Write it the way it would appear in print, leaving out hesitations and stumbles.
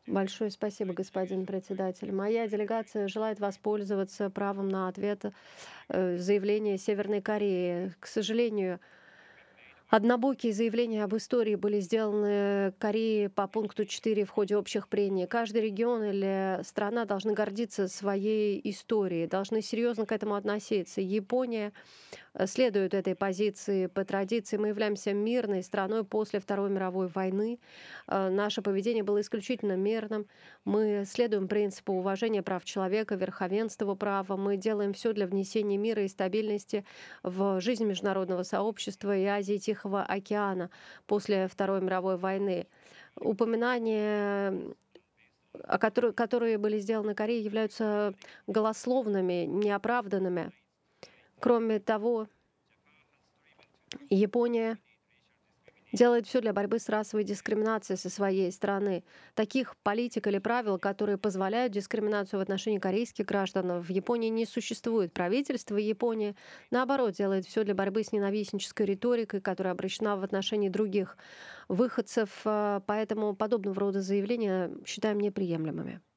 Большое спасибо, господин председатель. Моя делегация желает воспользоваться правом на ответ заявления Северной Кореи. К сожалению, однобокие заявления об истории были сделаны Кореей по пункту 4 в ходе общих прений. Каждый регион или страна должны гордиться своей историей, должны серьезно к этому относиться. Япония следует этой позиции. По традиции мы являемся мирной страной после Второй мировой войны. Наше поведение было исключительно мирным. Мы следуем принципу уважения прав человека, верховенства права. Мы делаем все для внесения мира и стабильности в жизнь международного сообщества и Азии и Тихого океана после Второй мировой войны. Упоминания, которые были сделаны Корее, являются голословными, неоправданными. Кроме того, Япония делает все для борьбы с расовой дискриминацией со своей стороны. Таких политик или правил, которые позволяют дискриминацию в отношении корейских граждан, в Японии не существует. Правительство Японии, наоборот, делает все для борьбы с ненавистнической риторикой, которая обращена в отношении других выходцев. Поэтому подобного рода заявления считаем неприемлемыми.